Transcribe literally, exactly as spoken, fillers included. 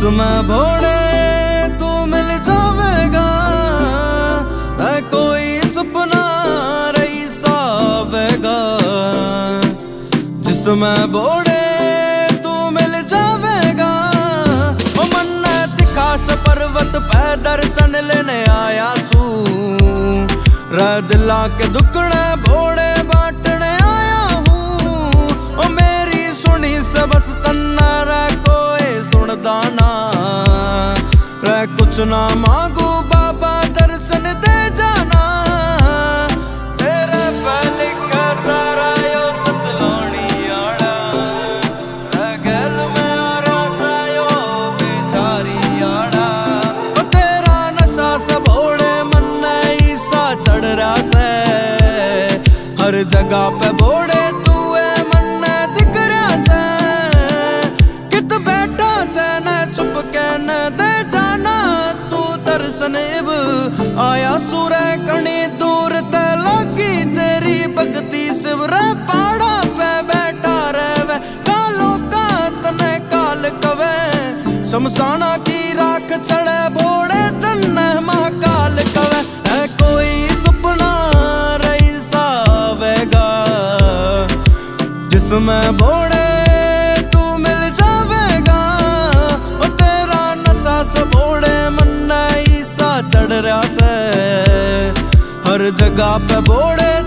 जिसमें भोड़े तू मिल जावेगा, न कोई सपना रही सावेगा। जिसमें भोड़े तू मिल जावेगा, ओ मन्नत खास पर्वत पे दर्शन लेने आया सू। रे दिला के दुखड़े भोड़े बांटने आया हूँ, ओ मेरी सुनी से बस तन्ना रे कोई सुनदा ना। रे कुछ ना मांगू बाबा दर्शन दे जाना, तेरे पे लिखा सारा यो सतलोनी आड़ा। रे गैल में आ रहा सा यो बेचारी आड़ा, ओ तेरा नशा से भोड़े मन नहीं सा चढ़ रहा से। हर जगह पे भोड़े तू है मन दिख रहा से, कित बैठा से न छुप के न दे जाना तू दर्शन। इब आया सूरे कणी दूर ते लगी तेरी भगती शिवरे पहाड़ा पे बैठा रहे। कालो का तने काल कवे शमशाना की राख चढ़े भोड़े तन्ने महाकाल कवे। है कोई सपना रही सावेगा, जिसमें भोड़े तू मिल जावेगा। ओ तेरा नशा से भोड़े मन नहीं सा चढ़ रहा से, हर जगह पे भोड़े